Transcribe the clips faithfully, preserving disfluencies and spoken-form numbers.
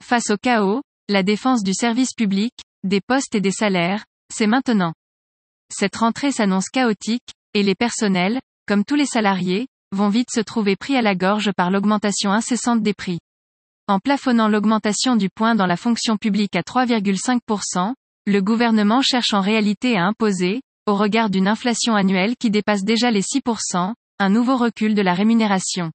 Face au chaos, la défense du service public, des postes et des salaires, c'est maintenant. Cette rentrée s'annonce chaotique, et les personnels, comme tous les salariés, vont vite se trouver pris à la gorge par l'augmentation incessante des prix. En plafonnant l'augmentation du point dans la fonction publique à trois virgule cinq pour cent, le gouvernement cherche en réalité à imposer, au regard d'une inflation annuelle qui dépasse déjà les six pour cent, un nouveau recul de la rémunération.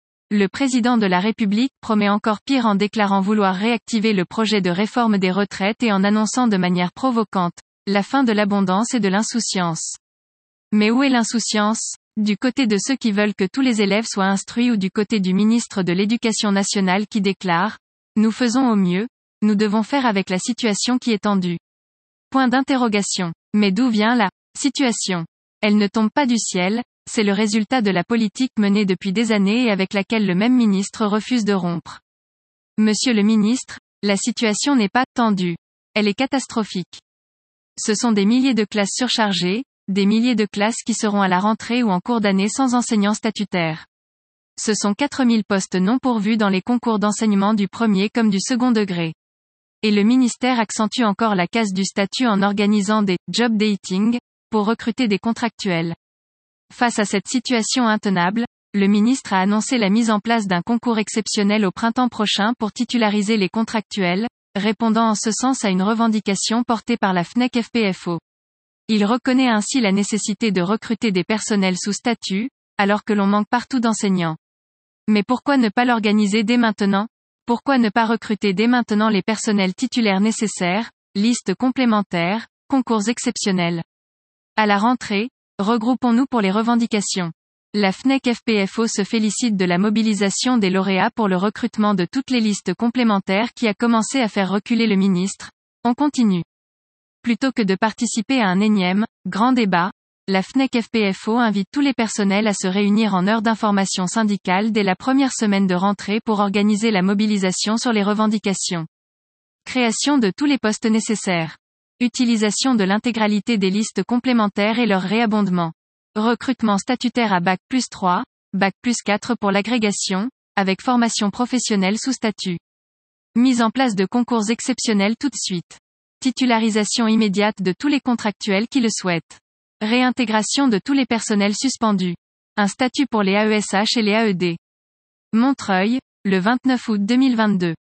Le président de la République promet encore pire en déclarant vouloir réactiver le projet de réforme des retraites et en annonçant de manière provocante la fin de l'abondance et de l'insouciance. Mais où est l'insouciance ? Du côté de ceux qui veulent que tous les élèves soient instruits ou du côté du ministre de l'Éducation nationale qui déclare « Nous faisons au mieux, nous devons faire avec la situation qui est tendue ». Point d'interrogation. Mais d'où vient la situation ? Elle ne tombe pas du ciel, c'est le résultat de la politique menée depuis des années et avec laquelle le même ministre refuse de rompre. Monsieur le ministre, la situation n'est pas tendue. Elle est catastrophique. Ce sont des milliers de classes surchargées, des milliers de classes qui seront à la rentrée ou en cours d'année sans enseignants statutaires. Ce sont quatre mille postes non pourvus dans les concours d'enseignement du premier comme du second degré. Et le ministère accentue encore la casse du statut en organisant des « job dating » pour recruter des contractuels. Face à cette situation intenable, le ministre a annoncé la mise en place d'un concours exceptionnel au printemps prochain pour titulariser les contractuels, répondant en ce sens à une revendication portée par la F N E C F P F O. Il reconnaît ainsi la nécessité de recruter des personnels sous statut, alors que l'on manque partout d'enseignants. Mais pourquoi ne pas l'organiser dès maintenant ? Pourquoi ne pas recruter dès maintenant les personnels titulaires nécessaires, listes complémentaires, concours exceptionnels ? À la rentrée, regroupons-nous pour les revendications. La F N E C F P F O se félicite de la mobilisation des lauréats pour le recrutement de toutes les listes complémentaires qui a commencé à faire reculer le ministre. On continue. Plutôt que de participer à un énième, grand débat, la F N E C F P F O invite tous les personnels à se réunir en heure d'information syndicale dès la première semaine de rentrée pour organiser la mobilisation sur les revendications. Création de tous les postes nécessaires. Utilisation de l'intégralité des listes complémentaires et leur réabondement. Recrutement statutaire à bac plus trois, bac plus quatre pour l'agrégation, avec formation professionnelle sous statut. Mise en place de concours exceptionnels tout de suite. Titularisation immédiate de tous les contractuels qui le souhaitent. Réintégration de tous les personnels suspendus. Un statut pour les A E S H et les A E D. Montreuil, le vingt-neuf août deux mille vingt-deux.